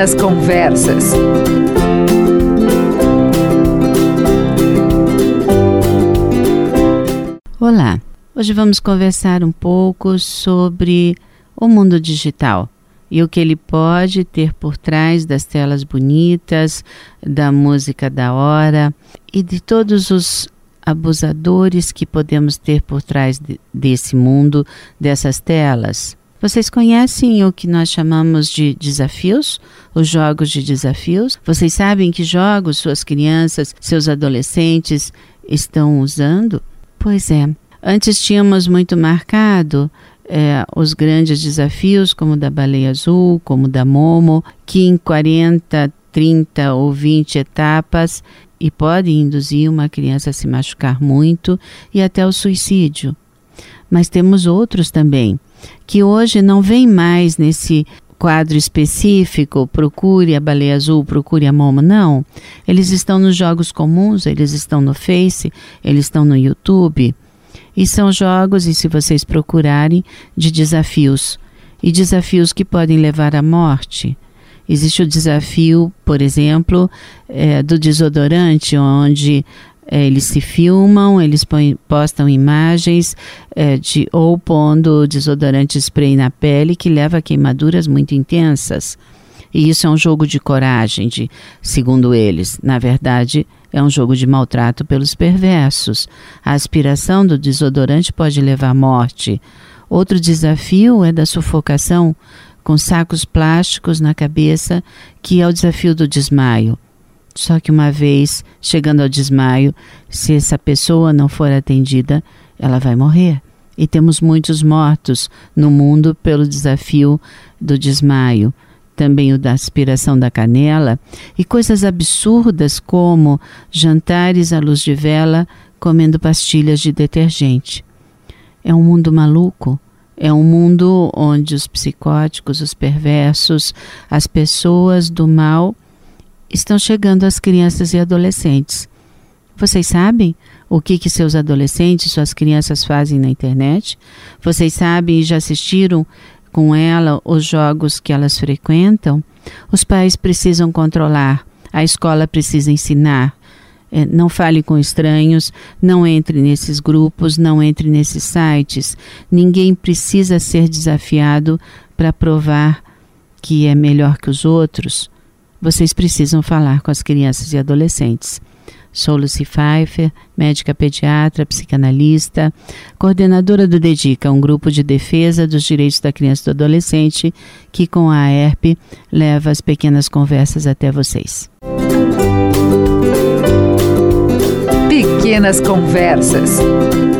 Pequenas Conversas. Olá, hoje vamos conversar um pouco sobre o mundo digital e o que ele pode ter por trás das telas bonitas, da música da hora e de todos os abusadores que podemos ter por trás desse mundo, dessas telas. Vocês conhecem o que nós chamamos de desafios? Os jogos de desafios? Vocês sabem que jogos suas crianças, seus adolescentes estão usando? Pois é, antes tínhamos muito marcado os grandes desafios, como o da Baleia Azul, como o da Momo, que em 40, 30 ou 20 etapas e podem induzir uma criança a se machucar muito e até o suicídio. Mas temos outros também, que hoje não vem mais nesse quadro específico, procure a Baleia Azul, procure a Momo, não. Eles estão nos jogos comuns, eles estão no Face, eles estão no YouTube. E são jogos, e se vocês procurarem, de desafios. E desafios que podem levar à morte. Existe o desafio, por exemplo, do desodorante, onde eles se filmam, eles postam imagens ou pondo desodorante spray na pele que leva a queimaduras muito intensas. E isso é um jogo de coragem, segundo eles. Na verdade, é um jogo de maltrato pelos perversos. A aspiração do desodorante pode levar à morte. Outro desafio é da sufocação com sacos plásticos na cabeça, que é o desafio do desmaio. Só que uma vez chegando ao desmaio, se essa pessoa não for atendida, ela vai morrer. E temos muitos mortos no mundo pelo desafio do desmaio. Também o da aspiração da canela e coisas absurdas como jantares à luz de vela comendo pastilhas de detergente. É um mundo maluco. É um mundo onde os psicóticos, os perversos, as pessoas do mal estão chegando às crianças e adolescentes. Vocês sabem o que seus adolescentes, suas crianças fazem na internet? Vocês sabem e já assistiram com ela os jogos que elas frequentam? Os pais precisam controlar, a escola precisa ensinar. Não fale com estranhos, não entre nesses grupos, não entre nesses sites. Ninguém precisa ser desafiado para provar que é melhor que os outros. Vocês precisam falar com as crianças e adolescentes. Sou Lucy Pfeiffer, médica pediatra, psicanalista, coordenadora do DEDICA, um grupo de defesa dos direitos da criança e do adolescente, que com a AERP leva as pequenas conversas até vocês. Pequenas Conversas.